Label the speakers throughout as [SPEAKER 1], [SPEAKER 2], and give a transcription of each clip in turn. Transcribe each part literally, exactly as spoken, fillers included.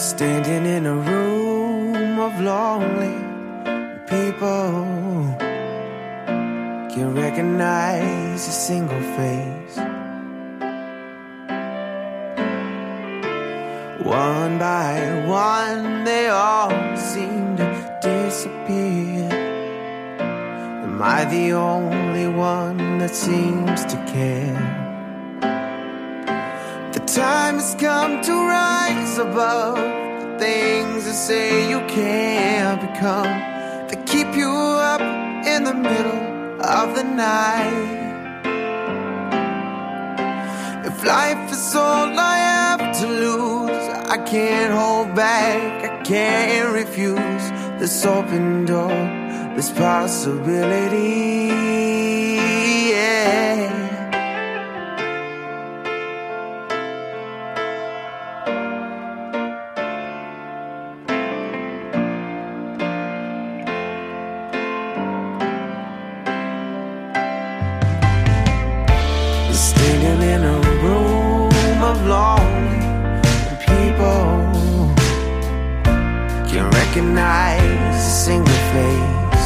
[SPEAKER 1] Standing in a room of lonely people, can recognize a single face. One by one they all seem to disappear. Am I the only one that seems to care? The time has come to rise above the things that say you can't become, that keep you up in the middle of the night. If life is all I have to lose, I can't hold back, I can't refuse this open door, this possibility, yeah. Standing in a room of lonely people, can recognize a single face.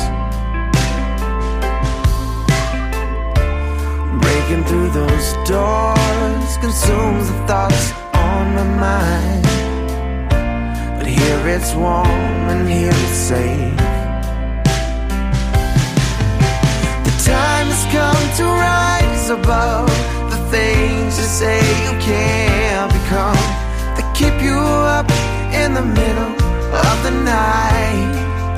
[SPEAKER 1] Breaking through those doors consumes the thoughts on my mind, but here it's warm and here it's safe. The time has come to rise above the things you say you can't become, that keep you up in the middle of the night.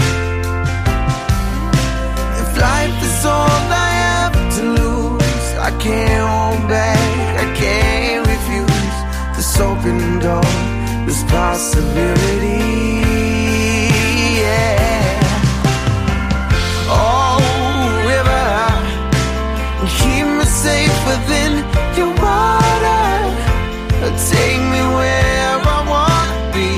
[SPEAKER 1] If life is all I have to lose, I can't hold back, I can't refuse this open door, this possibility, yeah. Oh, river, keep me safe within your water, take me where I wanna be.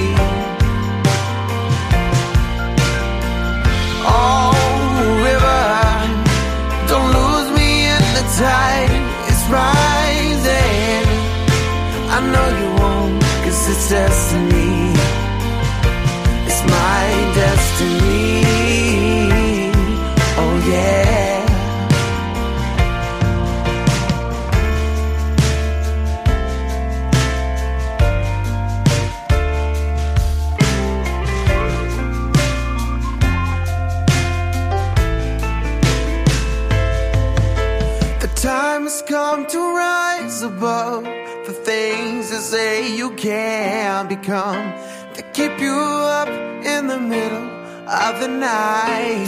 [SPEAKER 1] Oh, river, don't lose me in the tide, it's rising. I know you won't, 'cause it's destiny, it's my destiny, oh yeah. Time has come to rise above the things that say you can't become, that keep you up in the middle of the night.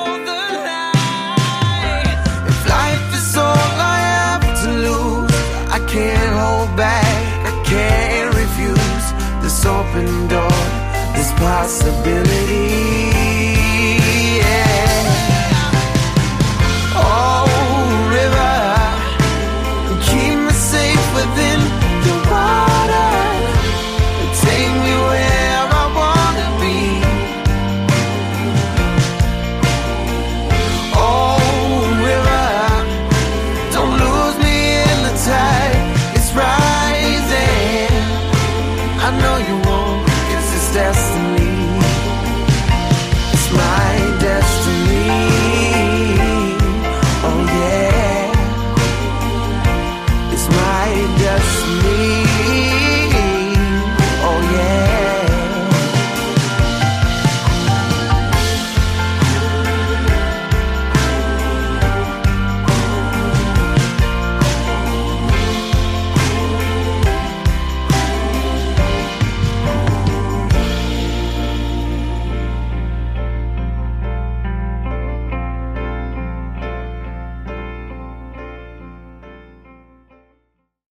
[SPEAKER 1] If life is all I have to lose, I can't hold back, I can't refuse this open door, this possibility, yeah. Oh, river, keep me safe within the water, take me where I wanna be. Oh, river, don't lose me in the tide, it's rising. I know you won't, 'cause it's destiny, it's my destiny, oh yeah. It's my destiny.